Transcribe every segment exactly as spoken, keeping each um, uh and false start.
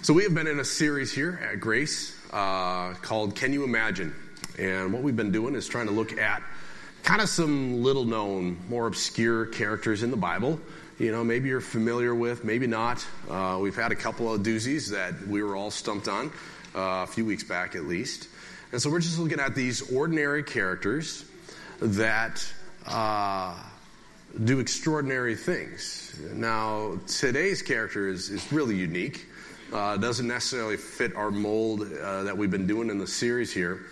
So we have been in a series here at Grace uh, called Can You Imagine? And what we've been doing is trying to look at kind of some little known, more obscure characters in the Bible. You know, maybe you're familiar with, maybe not. Uh, we've had a couple of doozies that we were all stumped on uh, a few weeks back at least. And so we're just looking at these ordinary characters that uh, do extraordinary things. Now, today's character is, is really unique. Uh, doesn't necessarily fit our mold uh, that we've been doing in the series here.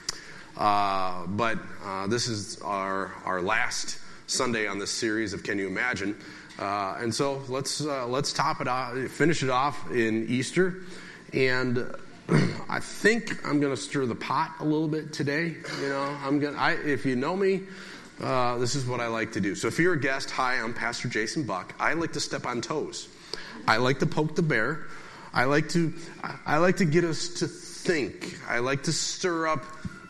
Uh, but uh, this is our our last Sunday on this series of Can You Imagine? Uh, and so let's uh, let's top it off, finish it off in Easter. And I think I'm going to stir the pot a little bit today. You know, I'm going. I if you know me, uh, this is what I like to do. So if you're a guest, hi, I'm Pastor Jason Buck. I like to step on toes. I like to poke the bear. I like to I like to get us to think. I like to stir up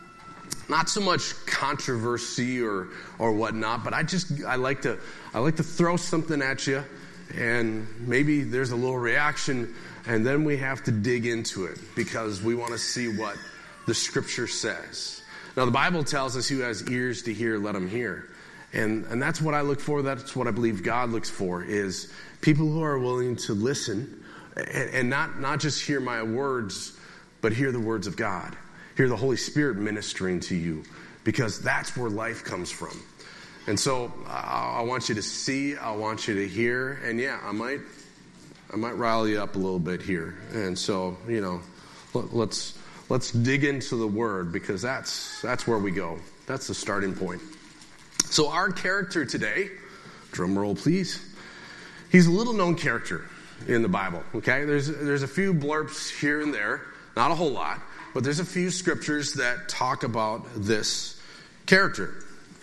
not so much controversy or or whatnot, but I just I like to I like to throw something at you, and maybe there's a little reaction, and then we have to dig into it because we want to see what the Scripture says. Now the Bible tells us, "Who has ears to hear, let him hear," and and that's what I look for. That's what I believe God looks for, is people who are willing to listen. And not, not just hear my words, but hear the words of God. Hear the Holy Spirit ministering to you, because that's where life comes from. And so I, I want you to see, I want you to hear, and yeah, I might I might rile you up a little bit here. And so, you know, let, let's let's dig into the Word, because that's that's where we go. That's the starting point. So our character today, drum roll please, he's a little known character in the Bible, okay? There's there's a few blurbs here and there, not a whole lot, but there's a few scriptures that talk about this character.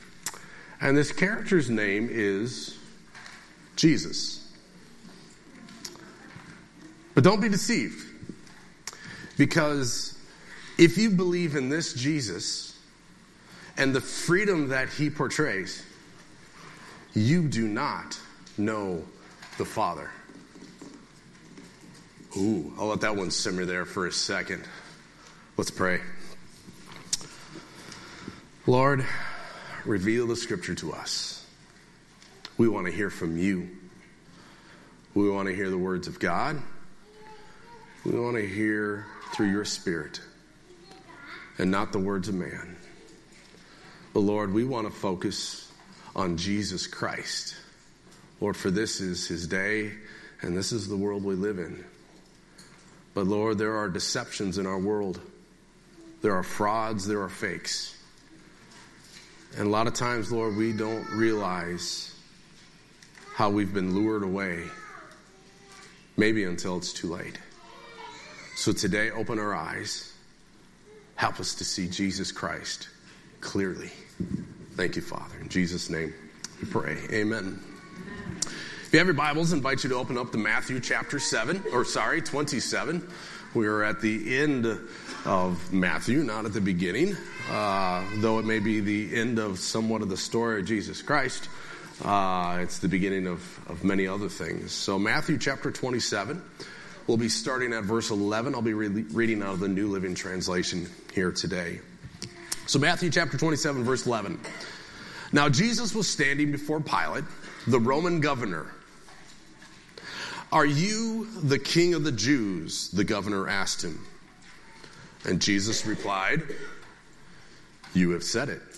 And this character's name is Jesus. But don't be deceived, because if you believe in this Jesus and the freedom that he portrays, you do not know the Father. Ooh, I'll let that one simmer there for a second. Let's pray. Lord, reveal the Scripture to us. We want to hear from you. We want to hear the words of God. We want to hear through your Spirit and not the words of man. But Lord, we want to focus on Jesus Christ. Lord, for this is his day, and this is the world we live in. But Lord, there are deceptions in our world. There are frauds, there are fakes. And a lot of times, Lord, we don't realize how we've been lured away, maybe until it's too late. So today, open our eyes. Help us to see Jesus Christ clearly. Thank you, Father. In Jesus' name we pray. Amen. If you have your Bibles, I invite you to open up to Matthew chapter seven, or sorry, twenty-seven. We are at the end of Matthew, not at the beginning, uh, though it may be the end of somewhat of the story of Jesus Christ. Uh, it's the beginning of, of many other things. So Matthew chapter twenty-seven, we'll be starting at verse eleven. I'll be re- reading out of the New Living Translation here today. So Matthew chapter twenty-seven, verse eleven. Now Jesus was standing before Pilate, the Roman governor. "Are you the king of the Jews?" the governor asked him. And Jesus replied, "You have said it."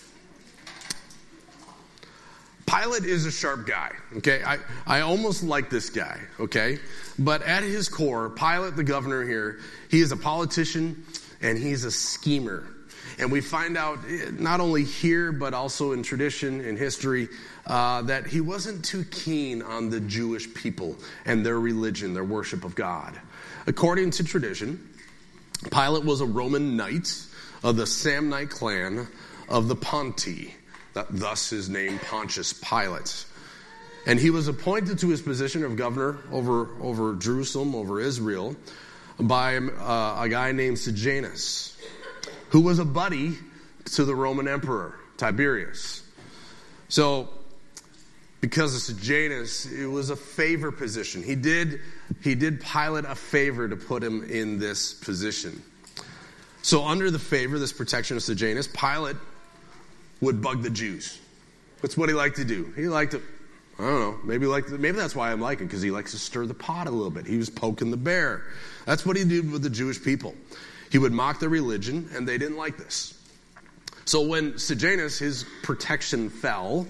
Pilate is a sharp guy, okay? I, I almost like this guy, okay? But at his core, Pilate, the governor here, he is a politician and he's a schemer. And we find out not only here, but also in tradition, in history, uh, that he wasn't too keen on the Jewish people and their religion, their worship of God. According to tradition, Pilate was a Roman knight of the Samnite clan of the Ponti, thus his name Pontius Pilate. And he was appointed to his position of governor over, over Jerusalem, over Israel, by uh, a guy named Sejanus, who was a buddy to the Roman emperor, Tiberius. So, because of Sejanus, it was a favor position. He did he did Pilate a favor to put him in this position. So under the favor, this protection of Sejanus, Pilate would bug the Jews. That's what he liked to do. He liked to, I don't know, maybe like maybe that's why I'm liking, because he likes to stir the pot a little bit. He was poking the bear. That's what he did with the Jewish people. He would mock their religion, and they didn't like this. So when Sejanus, his protection fell,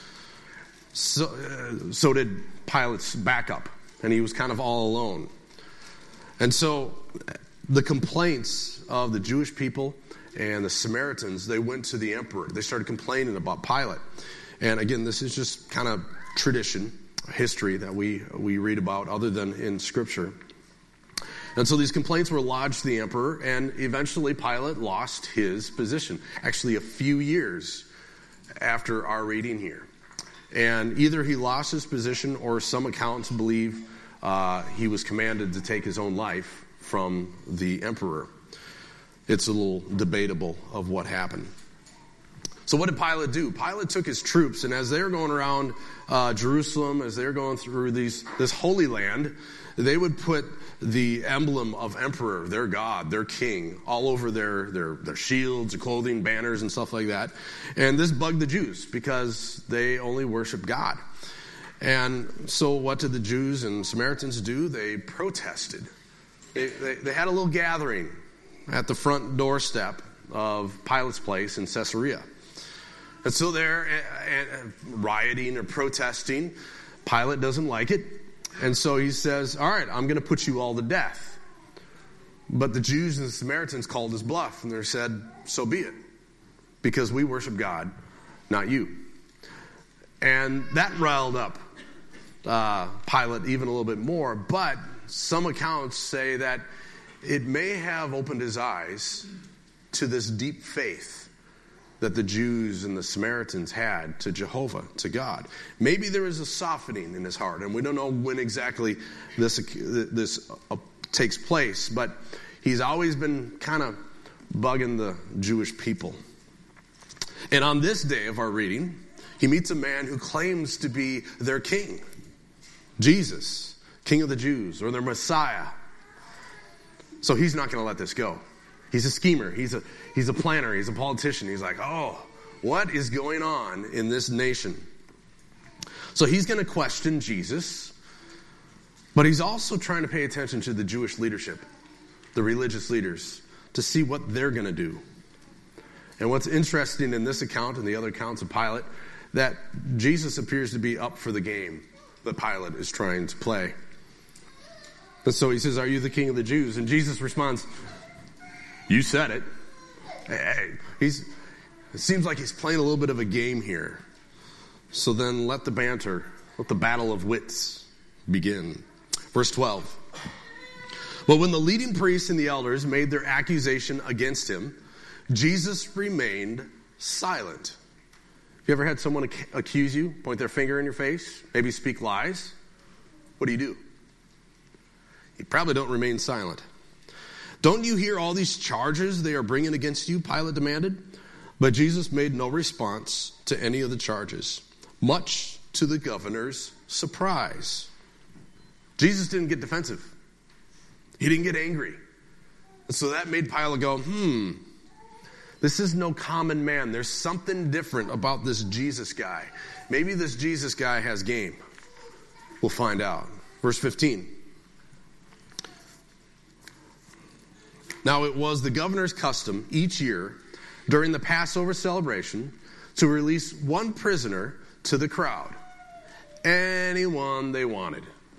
so, uh, so did Pilate's backup, and he was kind of all alone. And so the complaints of the Jewish people and the Samaritans, they went to the emperor. They started complaining about Pilate. And again, this is just kind of tradition, history that we, we read about other than in Scripture. And so these complaints were lodged to the emperor, and eventually Pilate lost his position, actually a few years after our reading here. And either he lost his position, or some accounts believe uh, he was commanded to take his own life from the emperor. It's a little debatable of what happened. So what did Pilate do? Pilate took his troops, and as they were going around uh, Jerusalem, as they were going through these this Holy Land, they would put the emblem of emperor, their god, their king, all over their, their, their shields, clothing, banners, and stuff like that. And this bugged the Jews because they only worship God. And so what did the Jews and Samaritans do? They protested. They, they, they had a little gathering at the front doorstep of Pilate's place in Caesarea. And so they're uh, uh, rioting or protesting. Pilate doesn't like it. And so he says, all right, I'm going to put you all to death. But the Jews and the Samaritans called his bluff, and they said, so be it, because we worship God, not you. And that riled up uh, Pilate even a little bit more. But some accounts say that it may have opened his eyes to this deep faith that the Jews and the Samaritans had to Jehovah, to God. Maybe there is a softening in his heart, and we don't know when exactly this this uh, takes place, but he's always been kind of bugging the Jewish people. And on this day of our reading, he meets a man who claims to be their king, Jesus, King of the Jews, or their Messiah. So he's not going to let this go. He's a schemer. He's a he's a planner. He's a politician. He's like, oh, what is going on in this nation? So he's going to question Jesus, but he's also trying to pay attention to the Jewish leadership, the religious leaders, to see what they're going to do. And what's interesting in this account and the other accounts of Pilate, that Jesus appears to be up for the game that Pilate is trying to play. And so he says, are you the king of the Jews? And Jesus responds, you said it. Hey, he's, it seems like he's playing a little bit of a game here. So then let the banter, let the battle of wits begin. Verse twelve. But when the leading priests and the elders made their accusation against him, Jesus remained silent. Have you ever had someone ac- accuse you, point their finger in your face, maybe speak lies? What do you do? You probably don't remain silent. Don't you hear all these charges they are bringing against you? Pilate demanded. But Jesus made no response to any of the charges, much to the governor's surprise. Jesus didn't get defensive. He didn't get angry. And so that made Pilate go, hmm, this is no common man. There's something different about this Jesus guy. Maybe this Jesus guy has game. We'll find out. Verse fifteen. Now it was the governor's custom each year during the Passover celebration to release one prisoner to the crowd, anyone they wanted.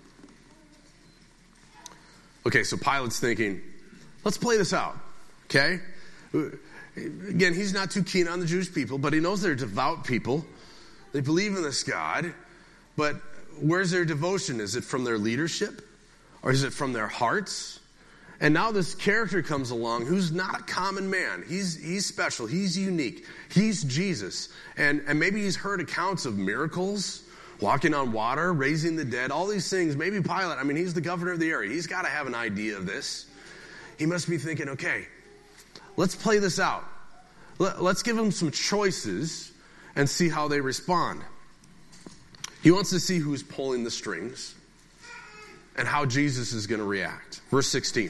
Okay, so Pilate's thinking, let's play this out, okay? Again, he's not too keen on the Jewish people, but he knows they're devout people. They believe in this God, but where's their devotion? Is it from their leadership, or is it from their hearts? And now this character comes along who's not a common man. He's he's special. He's unique. He's Jesus. And, and maybe he's heard accounts of miracles, walking on water, raising the dead, all these things. Maybe Pilate, I mean, he's the governor of the area. He's got to have an idea of this. He must be thinking, okay, let's play this out. Let, let's give them some choices and see how they respond. He wants to see who's pulling the strings. and how Jesus is going to react. Verse sixteen.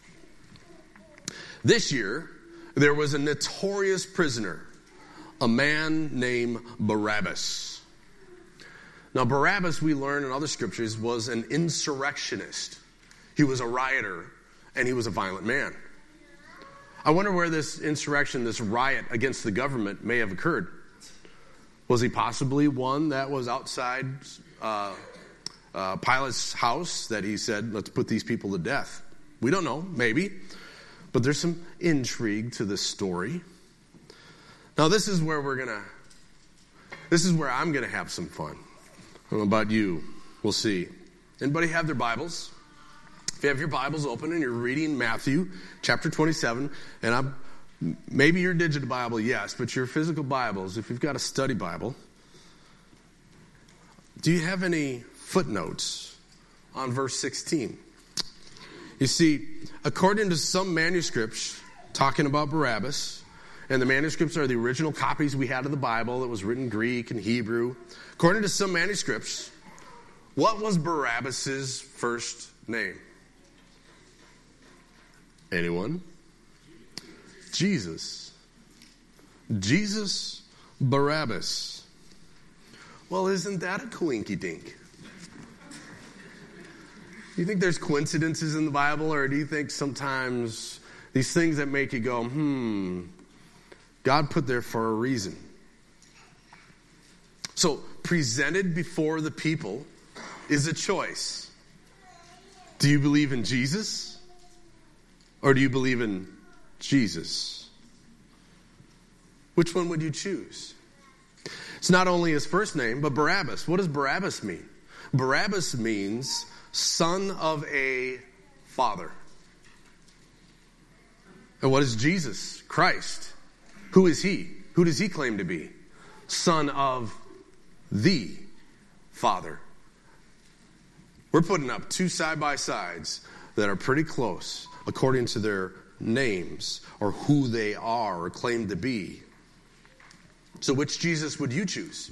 This year, there was a notorious prisoner, a man named Barabbas. Now, Barabbas, we learn in other scriptures, was an insurrectionist. He was a rioter, and he was a violent man. I wonder where this insurrection, this riot against the government may have occurred. Was he possibly one that was outside uh, uh, Pilate's house that he said, let's put these people to death? We don't know, maybe. But there's some intrigue to this story. Now, this is where we're going to, this is where I'm going to have some fun. I don't know about you. We'll see. Anybody have their Bibles? If you have your Bibles open and you're reading Matthew chapter twenty-seven, and I'm, maybe your digital Bible, yes, but your physical Bibles, if you've got a study Bible, do you have any footnotes on verse sixteen? You see, according to some manuscripts talking about Barabbas, and the manuscripts are the original copies we had of the Bible that was written Greek and Hebrew. According to some manuscripts, what was Barabbas' first name? Anyone? Jesus. Jesus Barabbas. Well, isn't that a coinky-dink? Do you think there's coincidences in the Bible, or do you think sometimes these things that make you go, hmm, God put there for a reason? So, presented before the people is a choice. Do you believe in Jesus? Or do you believe in Jesus? Which one would you choose? It's not only his first name, but Barabbas. What does Barabbas mean? Barabbas means son of a father. And what is Jesus? Christ. Who is he? Who does he claim to be? Son of the Father. We're putting up two side-by-sides that are pretty close according to their names or who they are or claim to be. So which Jesus would you choose?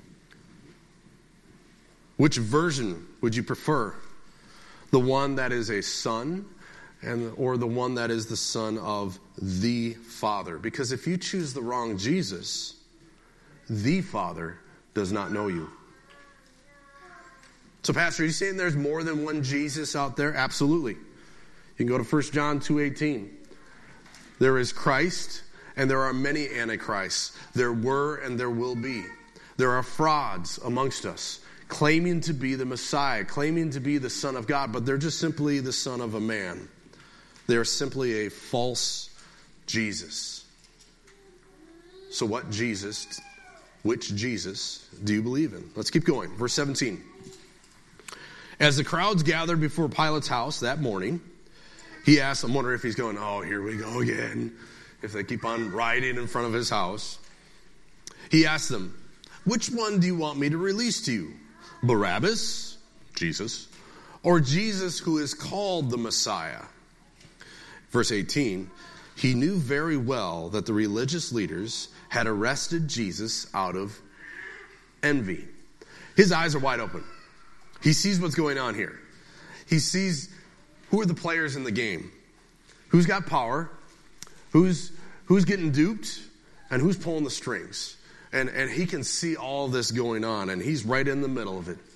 Which version would you prefer? The one that is a son and or the one that is the son of the Father? Because if you choose the wrong Jesus, the Father does not know you. So, Pastor, are you saying there's more than one Jesus out there? Absolutely. You can go to First John two eighteen. There is Christ, and there are many antichrists. There were and there will be. There are frauds amongst us, claiming to be the Messiah, claiming to be the Son of God, but they're just simply the son of a man. They're simply a false Jesus. So what Jesus, which Jesus do you believe in? Let's keep going. Verse seventeen. As the crowds gathered before Pilate's house that morning, he asked, I'm wondering if he's going, oh, here we go again, if they keep on rioting in front of his house. He asked them, which one do you want me to release to you? Barabbas, Jesus, or Jesus who is called the Messiah? Verse eighteen, he knew very well that the religious leaders had arrested Jesus out of envy. His eyes are wide open. He sees what's going on here. He sees who are the players in the game, who's got power, who's who's getting duped, and who's pulling the strings. And, and he can see all this going on, and he's right in the middle of it.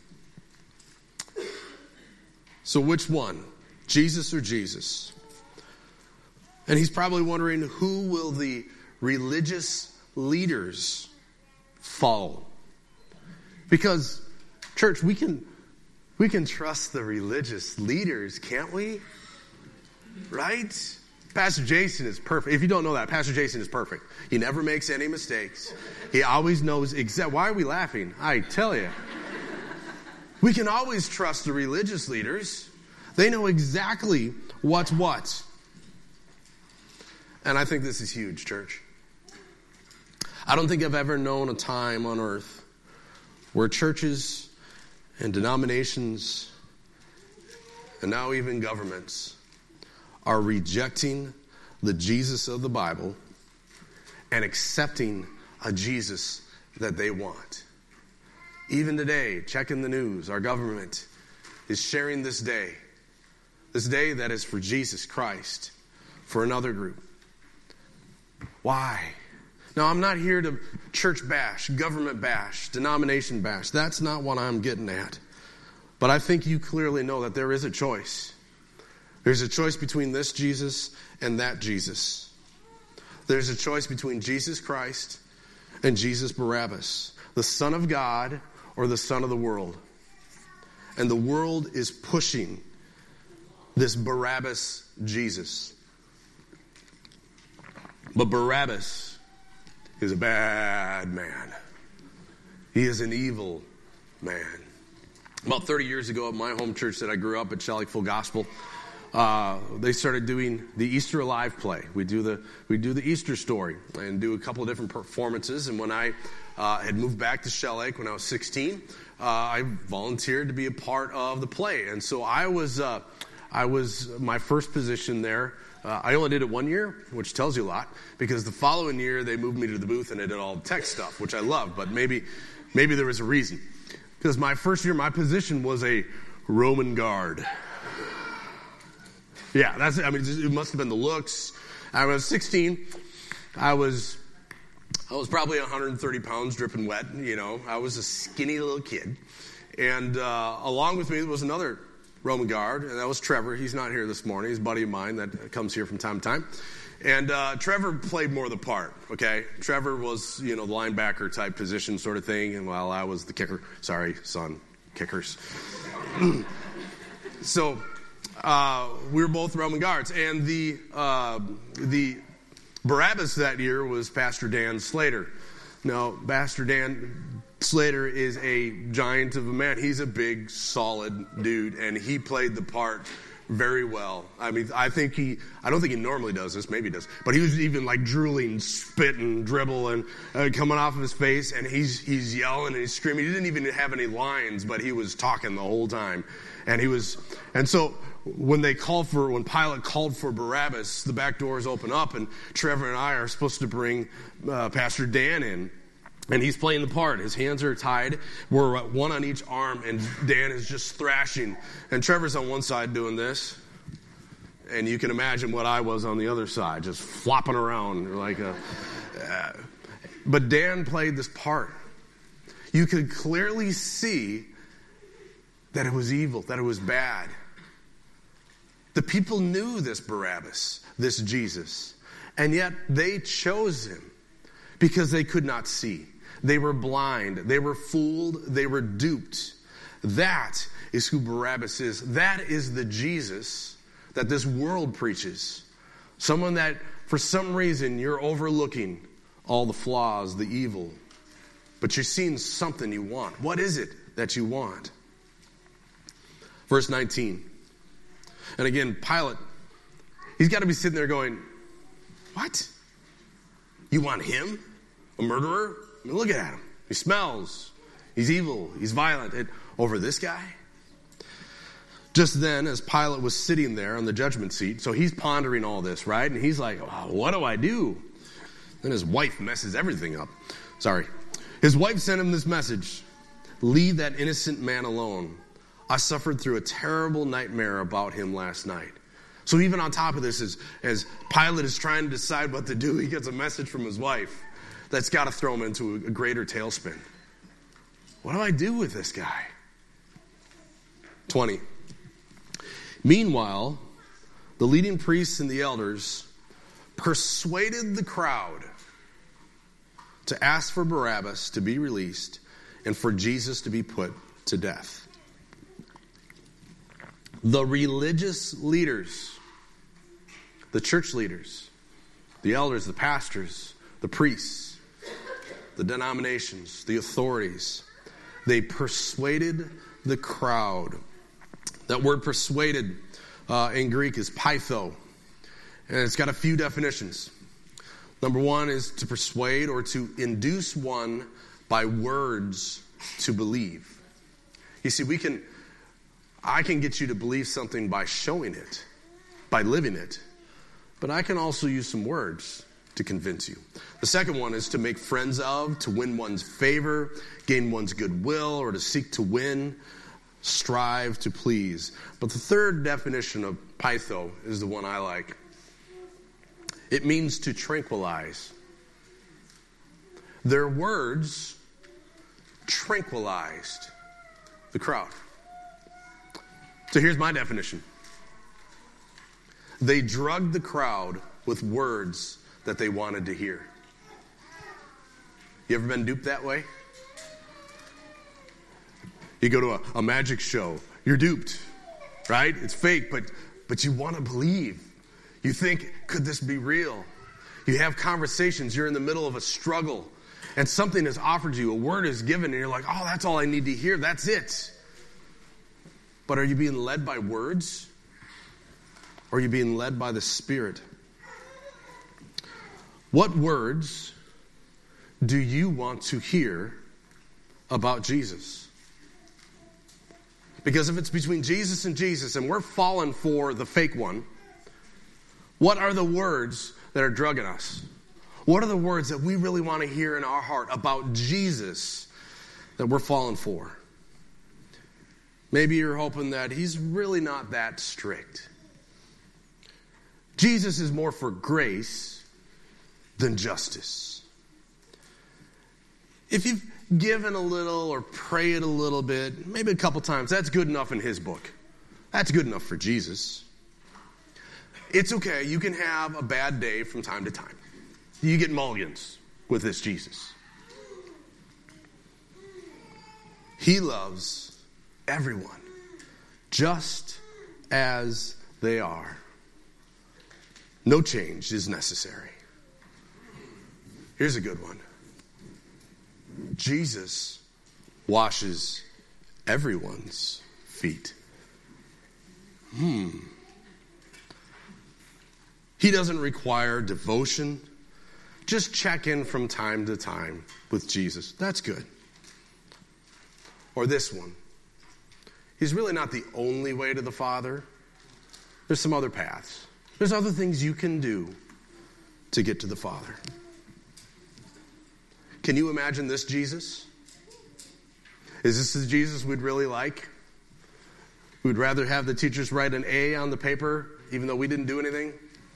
So which one? Jesus or Jesus? And he's probably wondering, who will the religious leaders follow? Because, church, we can we can trust the religious leaders, can't we? Right? Pastor Jason is perfect. If you don't know that, Pastor Jason is perfect. He never makes any mistakes. He always knows exactly. Why are we laughing? I tell you. We can always trust the religious leaders. They know exactly what's what. And I think this is huge, church. I don't think I've ever known a time on earth where churches and denominations and now even governments are rejecting the Jesus of the Bible and accepting a Jesus that they want. Even today, check in the news, our government is sharing this day, this day that is for Jesus Christ, for another group. Why? Now, I'm not here to church bash, government bash, denomination bash. That's not what I'm getting at. But I think you clearly know that there is a choice. There's a choice between this Jesus and that Jesus. There's a choice between Jesus Christ and Jesus Barabbas, the Son of God or the Son of the world. And the world is pushing this Barabbas Jesus. But Barabbas is a bad man. He is an evil man. About thirty years ago at my home church that I grew up at Shelly Full Gospel, uh, they started doing the Easter Alive play. We do the we do the Easter story and do a couple of different performances. And when I uh, had moved back to Shell Lake when I was sixteen, uh, I volunteered to be a part of the play. And so I was uh, I was my first position there. Uh, I only did it one year, which tells you a lot, because the following year they moved me to the booth and I did all the tech stuff, which I loved. But maybe maybe there was a reason. Because my first year, my position was a Roman guard. Yeah, that's. I mean, it must have been the looks. I was sixteen. I was, I was probably one hundred thirty pounds, dripping wet. You know, I was a skinny little kid, and uh, along with me was another Roman guard, and that was Trevor. He's not here this morning. He's a buddy of mine that comes here from time to time. And uh, Trevor played more of the part, okay? Trevor was, you know, the linebacker type position sort of thing, and while I was the kicker. Sorry, son, kickers. so uh, we were both Roman guards. And the uh, the Barabbas that year was Pastor Dan Slater. Now, Pastor Dan Slater is a giant of a man. He's a big, solid dude, and he played the part very well. I mean, I think he, I don't think he normally does this, maybe he does, but he was even like drooling, spitting, dribbling, uh, coming off of his face, and he's he's yelling and he's screaming. He didn't even have any lines, but he was talking the whole time. And he was, and so when they called for, when Pilate called for Barabbas, the back doors open up, and Trevor and I are supposed to bring uh, Pastor Dan in. And he's playing the part. His hands are tied. We're one on each arm, and Dan is just thrashing. And Trevor's on one side doing this. And you can imagine what I was on the other side, just flopping around like a... Uh, but Dan played this part. You could clearly see that it was evil, that it was bad. The people knew this Barabbas, this Jesus. And yet they chose him because they could not see. They were blind. They were fooled. They were duped. That is who Barabbas is. That is the Jesus that this world preaches. Someone that, for some reason, you're overlooking all the flaws, the evil, but you're seeing something you want. What is it that you want? Verse nineteen. And again, Pilate, he's got to be sitting there going, what? You want him? A murderer? I mean, look at him. He smells. He's evil. He's violent. And over this guy? Just then, as Pilate was sitting there on the judgment seat, so he's pondering all this, right? And he's like, oh, what do I do? Then his wife messes everything up. Sorry. His wife sent him this message. Leave that innocent man alone. I suffered through a terrible nightmare about him last night. So even on top of this, as, as Pilate is trying to decide what to do, he gets a message from his wife that's got to throw him into a, a greater tailspin. What do I do with this guy? twenty. Meanwhile, the leading priests and the elders persuaded the crowd to ask for Barabbas to be released and for Jesus to be put to death. The religious leaders, the church leaders, the elders, the pastors, the priests, the denominations, the authorities, they persuaded the crowd. That word persuaded uh, in Greek is pytho, and it's got a few definitions. Number one is to persuade or to induce one by words to believe. You see, we can, I can get you to believe something by showing it, by living it, but I can also use some words to convince you. The second one is to make friends of, to win one's favor, gain one's goodwill, or to seek to win. strive to please. But the third definition of peitho is the one I like. It means to tranquilize. Their words tranquilized the crowd. So here's my definition. They drugged the crowd with words that they wanted to hear. You ever been duped that way? You go to a, a magic show, you're duped, right? It's fake, but but you want to believe. You think, could this be real? You have conversations, you're in the middle of a struggle, and something is offered you, a word is given, and you're like, oh, that's all I need to hear, that's it. But are you being led by words? Or are you being led by the Spirit? What words do you want to hear about Jesus? Because if it's between Jesus and Jesus and we're falling for the fake one, what are the words that are drugging us? What are the words that we really want to hear in our heart about Jesus that we're falling for? Maybe you're hoping that he's really not that strict. Jesus is more for grace than justice. If you've given a little or prayed a little bit, maybe a couple times, that's good enough in his book. That's good enough for Jesus. It's okay. You can have a bad day from time to time. You get mulligans with this Jesus. He loves everyone just as they are. No change is necessary. Here's a good one. Jesus washes everyone's feet. Hmm. He doesn't require devotion. Just check in from time to time with Jesus. That's good. Or this one. He's really not the only way to the Father. There's some other paths. There's other things you can do to get to the Father. Can you imagine this Jesus? Is this the Jesus we'd really like? We'd rather have the teachers write an A on the paper, even though we didn't do anything?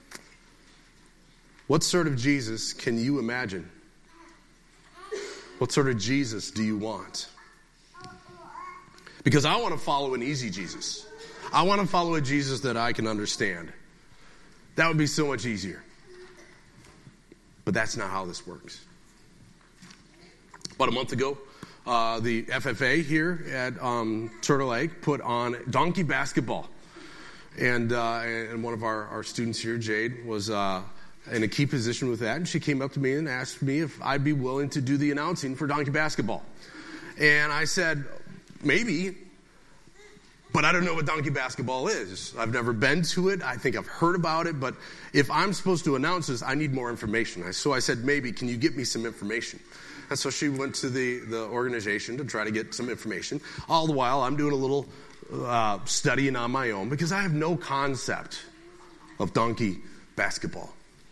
What sort of Jesus can you imagine? What sort of Jesus do you want? Because I want to follow an easy Jesus. I want to follow a Jesus that I can understand. That would be so much easier. But that's not how this works. About a month ago, uh, the F F A here at um, Turtle Lake put on donkey basketball. And uh, and one of our, our students here, Jade, was uh, in a key position with that. And she came up to me and asked me if I'd be willing to do the announcing for donkey basketball. And I said, maybe. But I don't know what donkey basketball is. I've never been to it. I think I've heard about it. But if I'm supposed to announce this, I need more information. So I said, maybe, can you get me some information? And so she went to the, the organization to try to get some information. All the while, I'm doing a little uh, studying on my own because I have no concept of donkey basketball.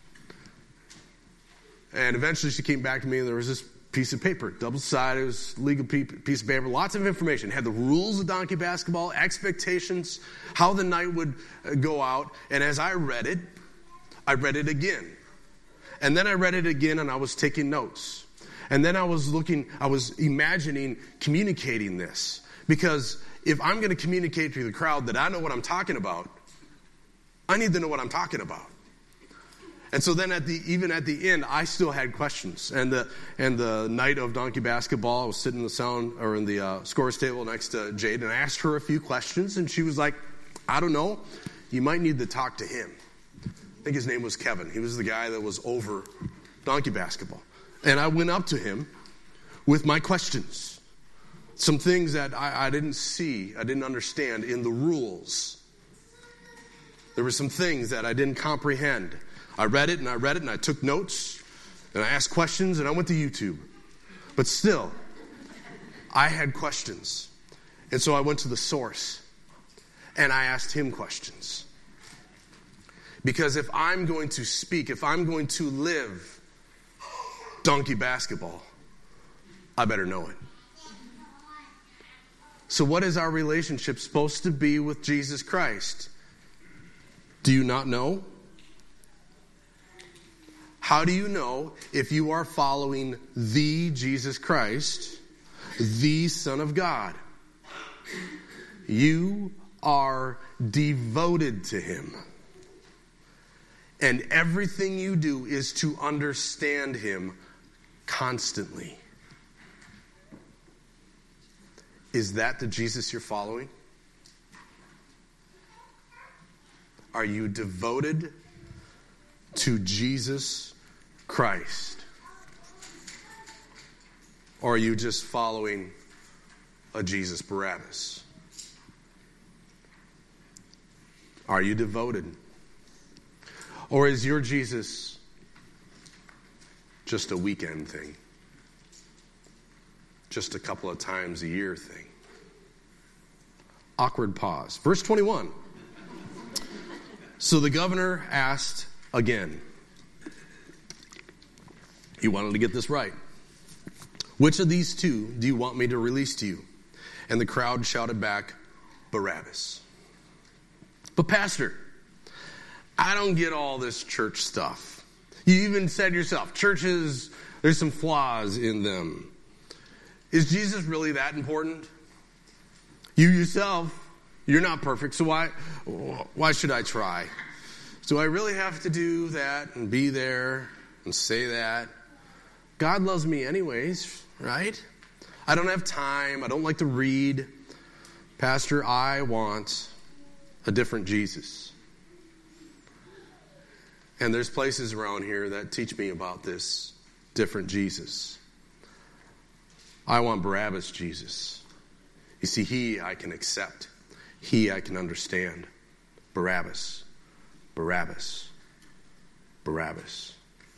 And eventually she came back to me and there was this piece of paper, double-sided, it was legal piece of paper, lots of information. It had the rules of donkey basketball, expectations, how the night would go out. And as I read it, I read it again. And then I read it again and I was taking notes. And then I was looking, I was imagining communicating this. Because if I'm going to communicate to the crowd that I know what I'm talking about, I need to know what I'm talking about. And so then at the even at the end, I still had questions. And the and the night of donkey basketball, I was sitting in the sound or in the uh, scores table next to Jade, and I asked her a few questions, and she was like, "I don't know. You might need to talk to him." I think his name was Kevin. He was the guy that was over donkey basketball. And I went up to him with my questions, some things that I, I didn't see, I didn't understand in the rules. There were some things that I didn't comprehend. I read it and I read it and I took notes and I asked questions and I went to YouTube. But still, I had questions. And so I went to the source and I asked him questions. Because if I'm going to speak, if I'm going to live donkey basketball, I better know it. So what is our relationship supposed to be with Jesus Christ? Do you not know? How do you know if you are following the Jesus Christ, the Son of God? You are devoted to him. And everything you do is to understand him constantly. Is that the Jesus you're following? Are you devoted to Jesus Christ? Or are you just following a Jesus Barabbas? Are you devoted? Or is your Jesus just a weekend thing? Just a couple of times a year thing? Awkward pause. Verse twenty-one. So the governor asked again. He wanted to get this right. Which of these two do you want me to release to you? And the crowd shouted back, Barabbas. But pastor, I don't get all this church stuff. You even said yourself, churches, there's some flaws in them. Is Jesus really that important? You yourself, you're not perfect, so why, why should I try? Do I really have to do that and be there and say that? God loves me anyways, right? I don't have time. I don't like to read. Pastor, I want a different Jesus. And there's places around here that teach me about this different Jesus. I want Barabbas Jesus. You see, he I can accept. He I can understand. Barabbas. Barabbas. Barabbas.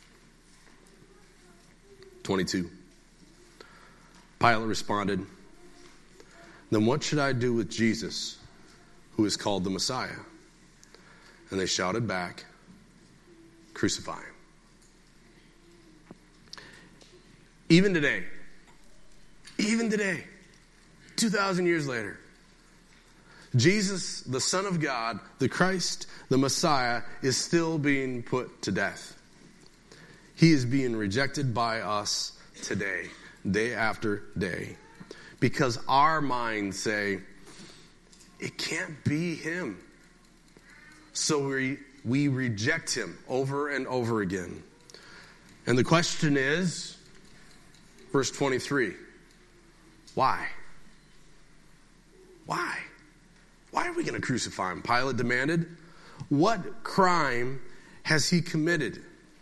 twenty-two. Pilate responded, then what should I do with Jesus, who is called the Messiah? And they shouted back, crucify him. Even today, even today, two thousand years later, Jesus, the Son of God, the Christ, the Messiah, is still being put to death. He is being rejected by us today, day after day, because our minds say, it can't be him. So we, we reject him over and over again. And the question is, verse twenty-three, why? Why? Why are we going to crucify him? Pilate demanded. What crime has he committed?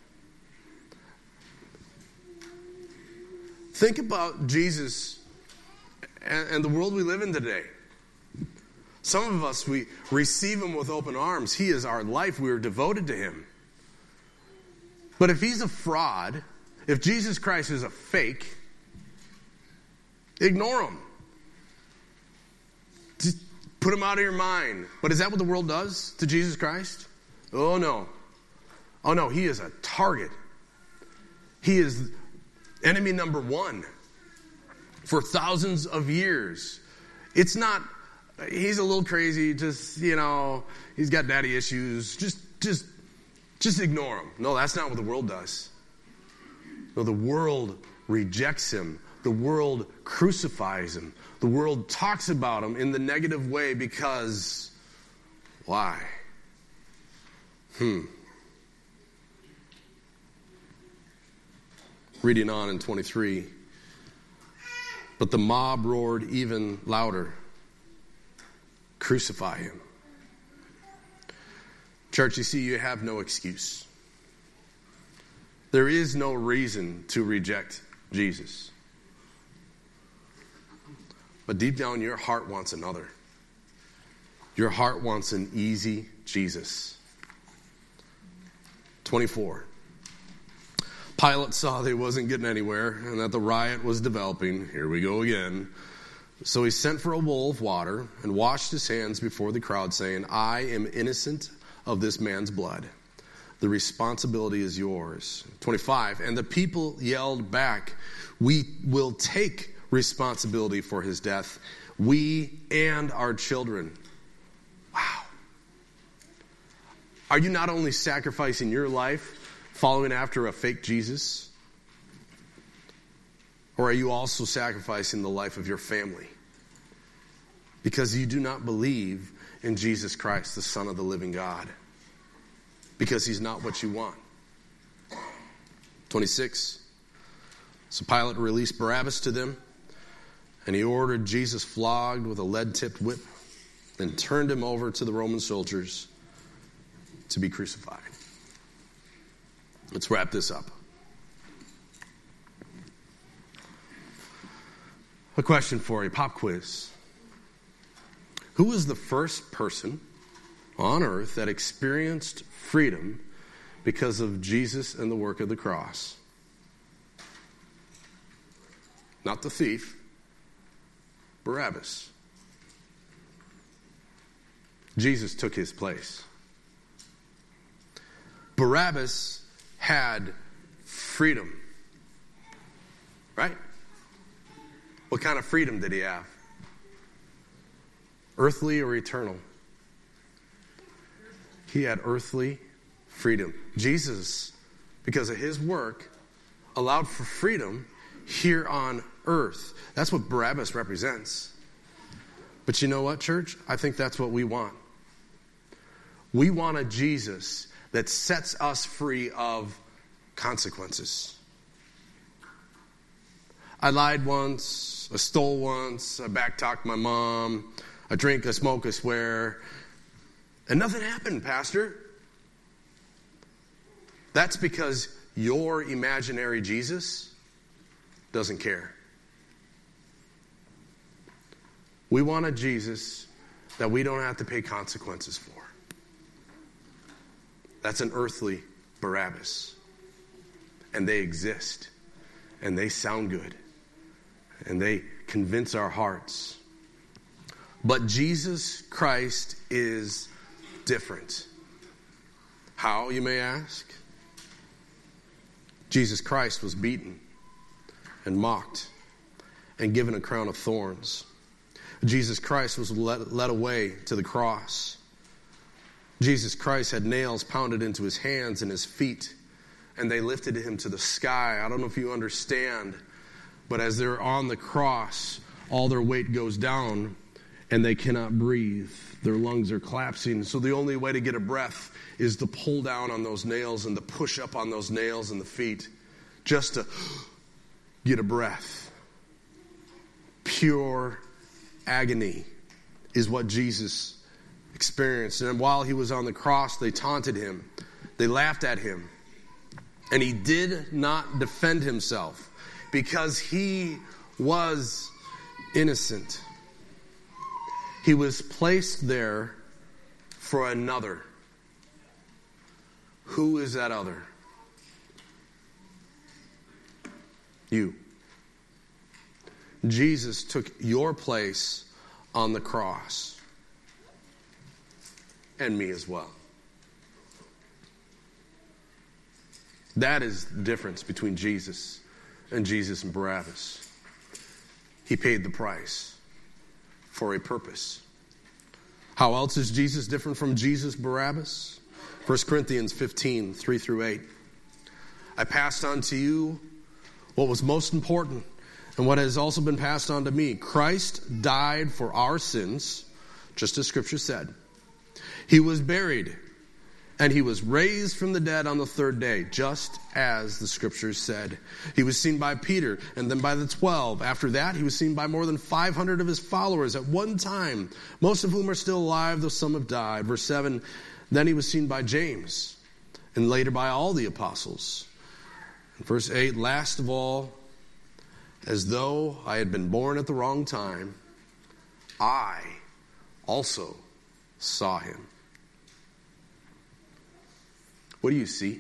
Think about Jesus and, and the world we live in today. Some of us, we receive him with open arms. He is our life. We are devoted to him. But if he's a fraud, if Jesus Christ is a fake, ignore him. Just put him out of your mind. But is that what the world does to Jesus Christ? Oh, no. Oh, no, he is a target. He is enemy number one for thousands of years. It's not, he's a little crazy, just, you know, he's got daddy issues. Just, just, just ignore him. No, that's not what the world does. No, the world rejects him. The world crucifies him. The world talks about him in the negative way because, why? Hmm. Reading on in twenty-three. But the mob roared even louder. Crucify him. Church, you see, you have no excuse. There is no reason to reject Jesus. But deep down, your heart wants another. Your heart wants an easy Jesus. twenty-four. Pilate saw that he wasn't getting anywhere and that the riot was developing. Here we go again. So he sent for a bowl of water and washed his hands before the crowd, saying, I am innocent of this man's blood. The responsibility is yours. twenty-five. And the people yelled back, we will take responsibility for his death. We and our children. Wow. Are you not only sacrificing your life following after a fake Jesus? Or are you also sacrificing the life of your family? Because you do not believe in Jesus Christ, the Son of the living God. Because he's not what you want. twenty-six. So Pilate released Barabbas to them, and he ordered Jesus flogged with a lead-tipped whip, then turned him over to the Roman soldiers to be crucified. Let's wrap this up. A question for you, pop quiz. Who was the first person on earth that experienced freedom because of Jesus and the work of the cross? Not the thief, Barabbas. Jesus took his place. Barabbas had freedom, right? What kind of freedom did he have? Earthly or eternal? He had earthly freedom. Jesus, because of his work, allowed for freedom here on earth. That's what Barabbas represents. But you know what, church? I think that's what we want. We want a Jesus that sets us free of consequences. I lied once, I stole once, I backtalked my mom, I drink, I smoke, I swear, and nothing happened, Pastor. That's because your imaginary Jesus doesn't care. We want a Jesus that we don't have to pay consequences for. That's an earthly Barabbas. And they exist. And they sound good. And they convince our hearts. But Jesus Christ is different. How, you may ask? Jesus Christ was beaten and mocked and given a crown of thorns. Jesus Christ was led, led away to the cross. Jesus Christ had nails pounded into his hands and his feet, and they lifted him to the sky. I don't know if you understand, but as they're on the cross, all their weight goes down, and they cannot breathe. Their lungs are collapsing. So the only way to get a breath is to pull down on those nails and to push up on those nails in the feet just to get a breath. Pure agony is what Jesus experienced. And while he was on the cross, they taunted him. They laughed at him. And he did not defend himself because he was innocent. He was placed there for another. Who is that other? You. Jesus took your place on the cross. And me as well. That is the difference between Jesus and Jesus and Barabbas. He paid the price for a purpose. How else is Jesus different from Jesus Barabbas? First Corinthians fifteen, three through eight. I passed on to you what was most important and what has also been passed on to me. Christ died for our sins, just as Scripture said. He was buried, and he was raised from the dead on the third day, just as the Scriptures said. He was seen by Peter, and then by the twelve. After that, he was seen by more than five hundred of his followers at one time, most of whom are still alive, though some have died. Verse seven, then he was seen by James, and later by all the apostles. And verse eight, last of all, as though I had been born at the wrong time, I also saw him. What do you see?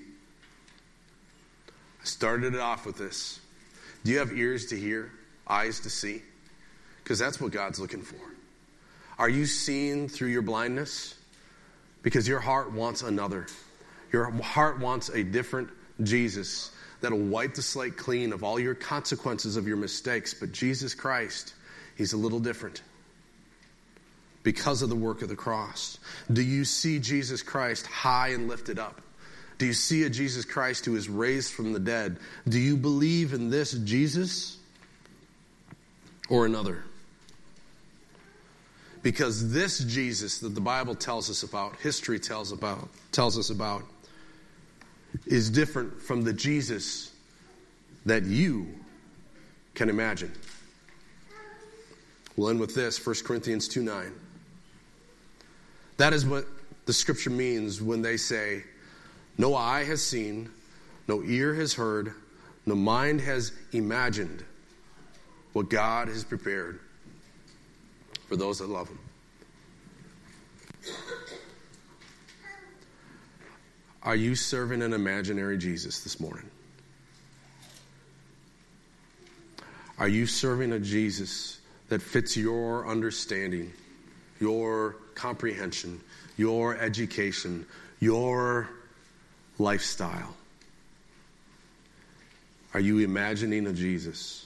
I started it off with this. Do you have ears to hear, eyes to see? Because that's what God's looking for. Are you seeing through your blindness? Because your heart wants another. Your heart wants a different Jesus that'll wipe the slate clean of all your consequences of your mistakes. But Jesus Christ, he's a little different. because of the work of the cross? Do you see Jesus Christ high and lifted up? Do you see a Jesus Christ who is raised from the dead? Do you believe in this Jesus or another? Because this Jesus that the Bible tells us about, history tells about, tells us about, is different from the Jesus that you can imagine. We'll end with this, First Corinthians two nine. That is what the scripture means when they say, no eye has seen, no ear has heard, no mind has imagined what God has prepared for those that love him. Are you serving an imaginary Jesus this morning? Are you serving a Jesus that fits your understanding, your comprehension, your education, your lifestyle? Are you imagining a Jesus?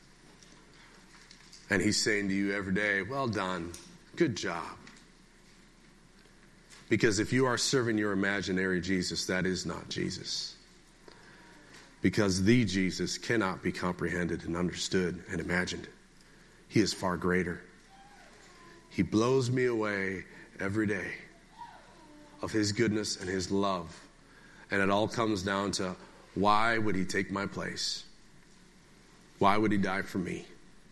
And he's saying to you every day, well done, good job. Because if you are serving your imaginary Jesus, that is not Jesus. Because the Jesus cannot be comprehended and understood and imagined. He is far greater. He blows me away every day of his goodness and his love. And it all comes down to, why would he take my place? Why would he die for me?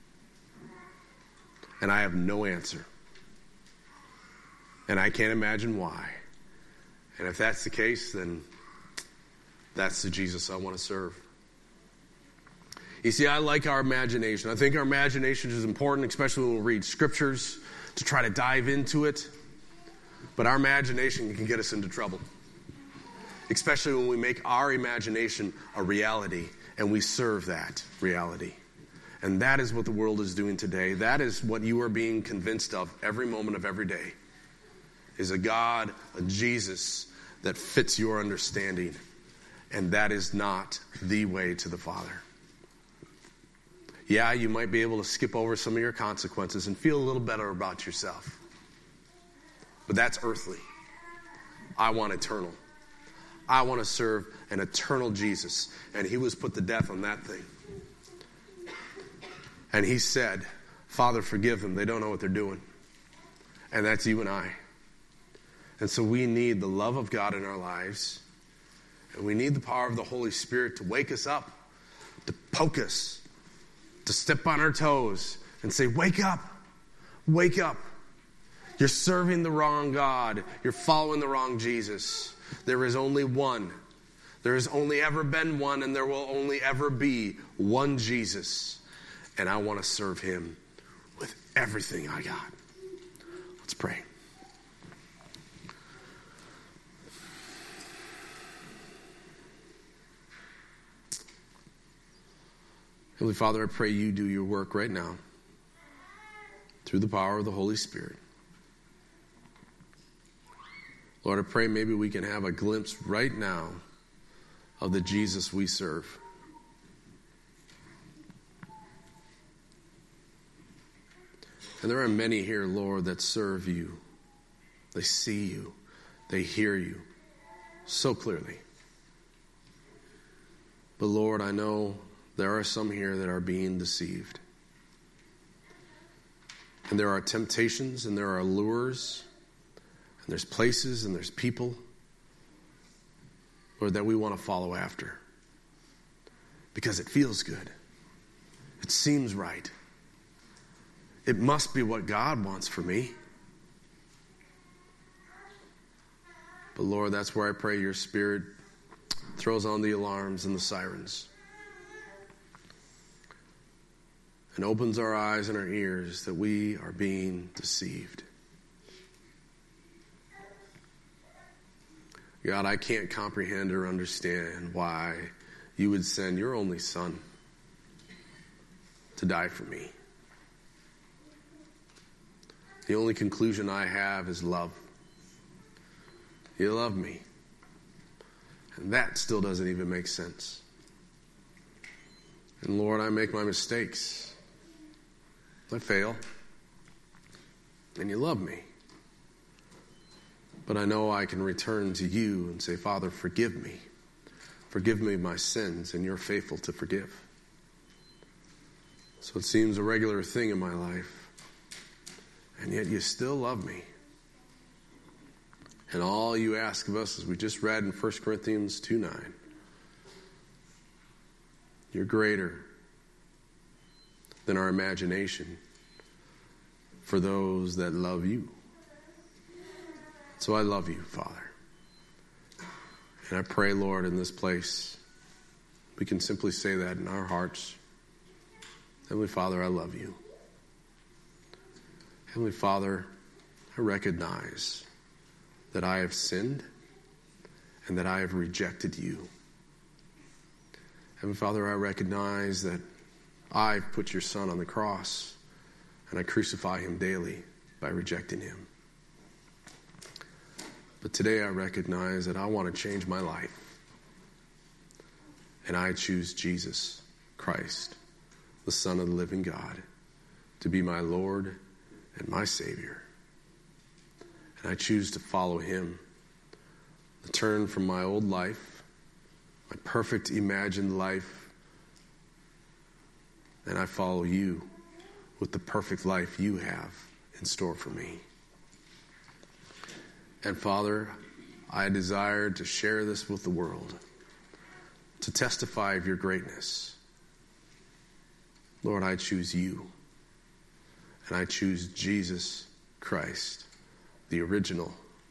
And I have no answer. And I can't imagine why. And if that's the case, then that's the Jesus I want to serve. You see, I like our imagination. I think our imagination is important, especially when we read scriptures, to try to dive into it. But our imagination can get us into trouble. Especially when we make our imagination a reality and we serve that reality. And that is what the world is doing today. That is what you are being convinced of every moment of every day. Is a God, a Jesus that fits your understanding. And that is not the way to the Father. Yeah, you might be able to skip over some of your consequences and feel a little better about yourself. But that's earthly. I want eternal. I want to serve an eternal Jesus. And he was put to death on that thing. And he said, Father, forgive them. They don't know what they're doing. And that's you and I. And so we need the love of God in our lives. And we need the power of the Holy Spirit to wake us up, to poke us, to step on our toes and say, wake up, wake up. You're serving the wrong God. You're following the wrong Jesus. There is only one. There has only ever been one, and there will only ever be one Jesus. And I want to serve him with everything I got. Let's pray. Heavenly Father, I pray you do your work right now through the power of the Holy Spirit. Lord, I pray maybe we can have a glimpse right now of the Jesus we serve. And there are many here, Lord, that serve you. They see you. They hear you so clearly. But Lord, I know there are some here that are being deceived. And there are temptations and there are lures. And there's places and there's people, Lord, that we want to follow after. Because it feels good. It seems right. It must be what God wants for me. But Lord, that's where I pray your Spirit throws on the alarms and the sirens. And opens our eyes and our ears that we are being deceived. God, I can't comprehend or understand why you would send your only Son to die for me. The only conclusion I have is love. You love me. And that still doesn't even make sense. And Lord, I make my mistakes. I fail. and you love me. But I know I can return to you and say, Father, forgive me. Forgive me my sins, and you're faithful to forgive. So it seems a regular thing in my life, and yet you still love me. And all you ask of us, as we just read in First Corinthians two nine, you're greater than our imagination for those that love you. So I love you, Father. And I pray, Lord, in this place, we can simply say that in our hearts. Heavenly Father, I love you. Heavenly Father, I recognize that I have sinned and that I have rejected you. Heavenly Father, I recognize that I've put your Son on the cross and I crucify him daily by rejecting him. But today I recognize that I want to change my life. And I choose Jesus Christ, the Son of the living God, to be my Lord and my Savior. And I choose to follow him, to turn from my old life, my perfect imagined life, and I follow you with the perfect life you have in store for me. And Father, I desire to share this with the world, to testify of your greatness. Lord, I choose you, and I choose Jesus Christ, the original,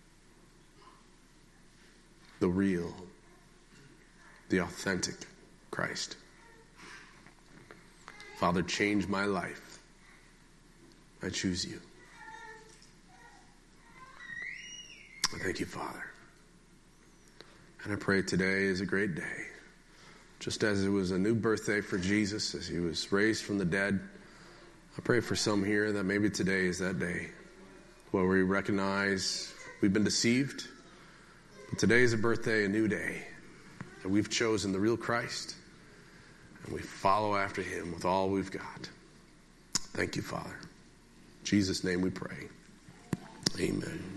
the real, the authentic Christ. Father, change my life. I choose you. I thank you, Father. And I pray today is a great day. Just as it was a new birthday for Jesus, as he was raised from the dead, I pray for some here that maybe today is that day where we recognize we've been deceived. But today is a birthday, a new day, that we've chosen the real Christ, and we follow after him with all we've got. Thank you, Father. In Jesus' name we pray. Amen.